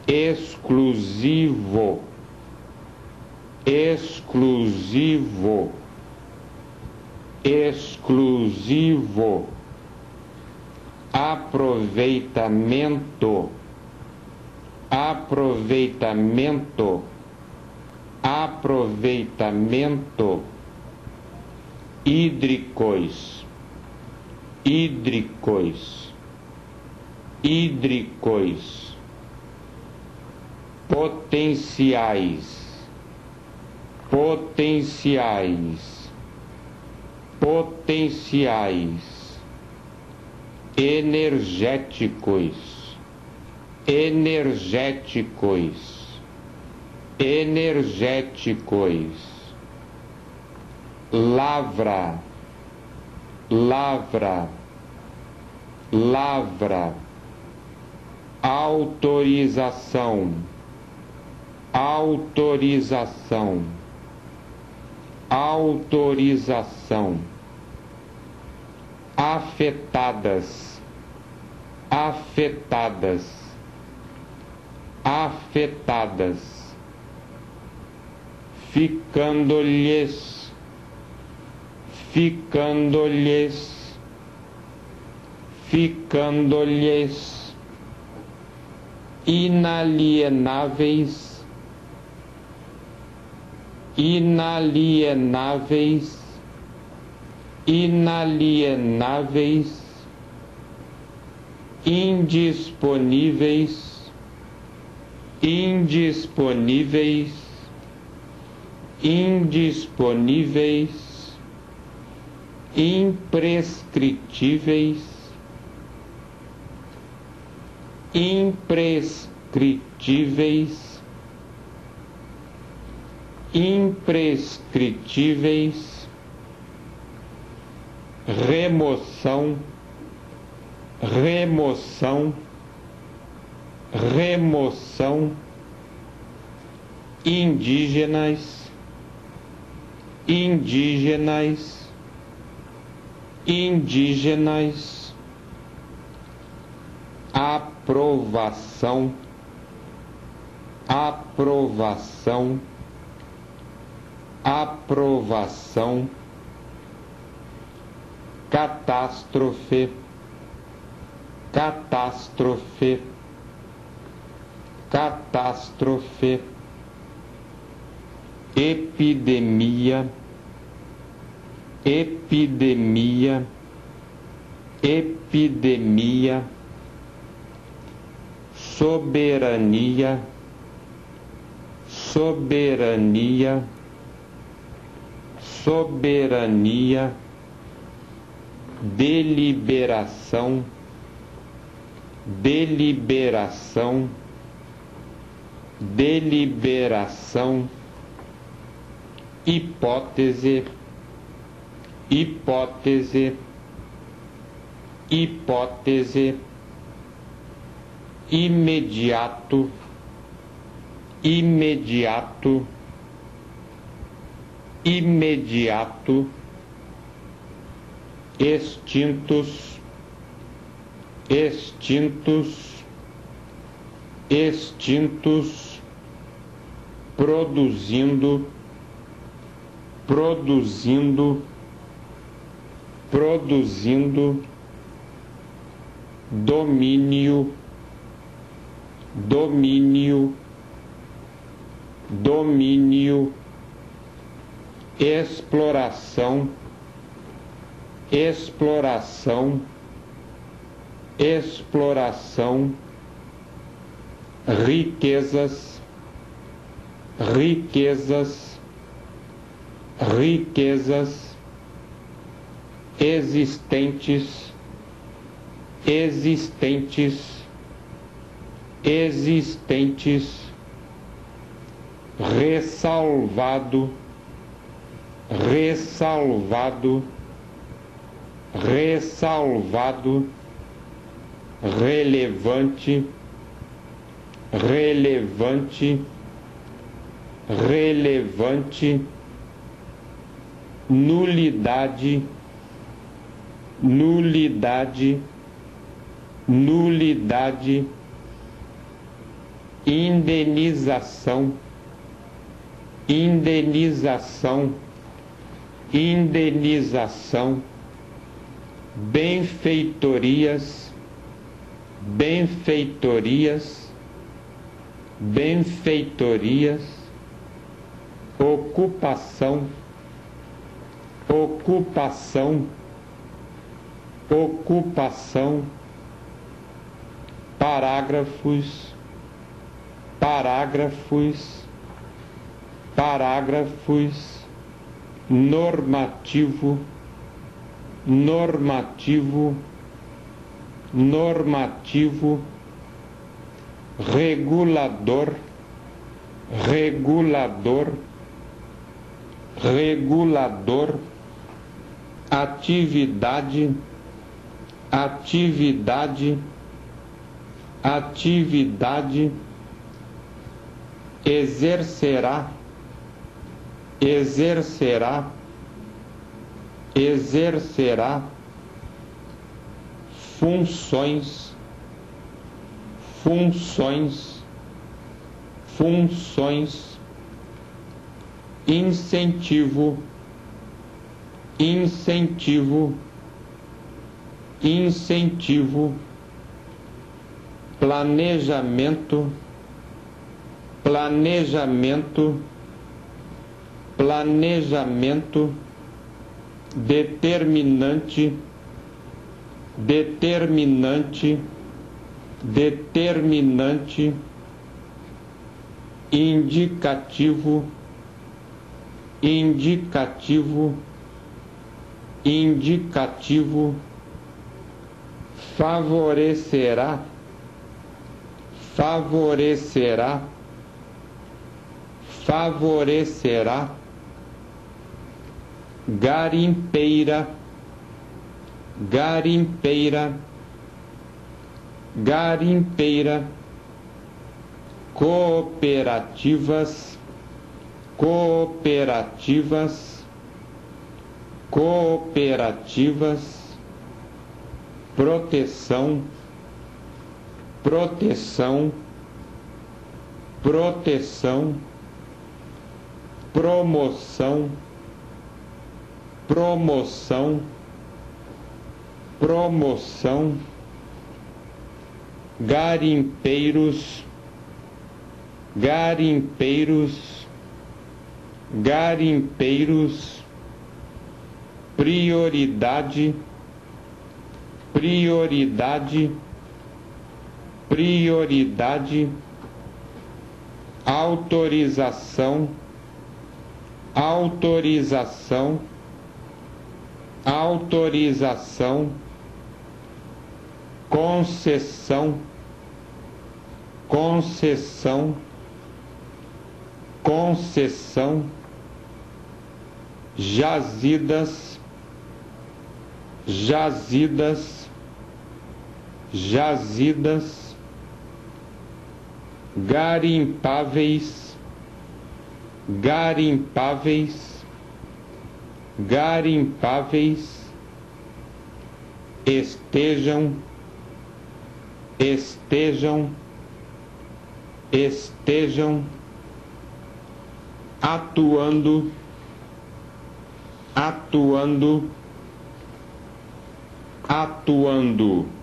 exclusivo, exclusivo, exclusivo, aproveitamento, aproveitamento, aproveitamento, hídricos, hídricos, hídricos, potenciais, potenciais, potenciais, energéticos, energéticos, energéticos, lavra, lavra, lavra, autorização, autorização, autorização, afetadas, afetadas, afetadas, ficando-lhes, ficando-lhes, ficando-lhes, inalienáveis, inalienáveis, inalienáveis, indisponíveis, indisponíveis, indisponíveis, imprescritíveis, imprescritíveis, imprescritíveis, remoção, remoção, remoção, indígenas, indígenas, indígenas, aprovação, aprovação, aprovação, catástrofe, catástrofe, catástrofe, epidemia, epidemia, epidemia, soberania, soberania, soberania, deliberação, deliberação, deliberação, hipótese, hipótese, hipótese, imediato, imediato, imediato, extintos, extintos, extintos, produzindo, produzindo, produzindo, domínio, domínio, domínio, exploração, exploração, exploração, riquezas, riquezas, riquezas, existentes, existentes, existentes, ressalvado, ressalvado, ressalvado, relevante, relevante, relevante, nulidade, nulidade, nulidade, indenização, indenização, indenização, benfeitorias, benfeitorias, benfeitorias, ocupação, ocupação, ocupação, parágrafos, parágrafos, parágrafos, normativo, normativo, normativo, regulador, regulador, regulador, atividade, atividade, atividade, exercerá, exercerá, exercerá, funções, funções, funções, incentivo, incentivo, incentivo, planejamento, planejamento, planejamento, determinante, determinante, determinante, indicativo, indicativo, indicativo, favorecerá, favorecerá, favorecerá, garimpeira, garimpeira, garimpeira, cooperativas, cooperativas, cooperativas, proteção, proteção, proteção, promoção, promoção, promoção, garimpeiros, garimpeiros, garimpeiros, prioridade, prioridade, prioridade, autorização, autorização, autorização, concessão, concessão, concessão, jazidas, jazidas, jazidas, garimpáveis, garimpáveis, garimpáveis, estejam, estejam, estejam, atuando, atuando, atuando.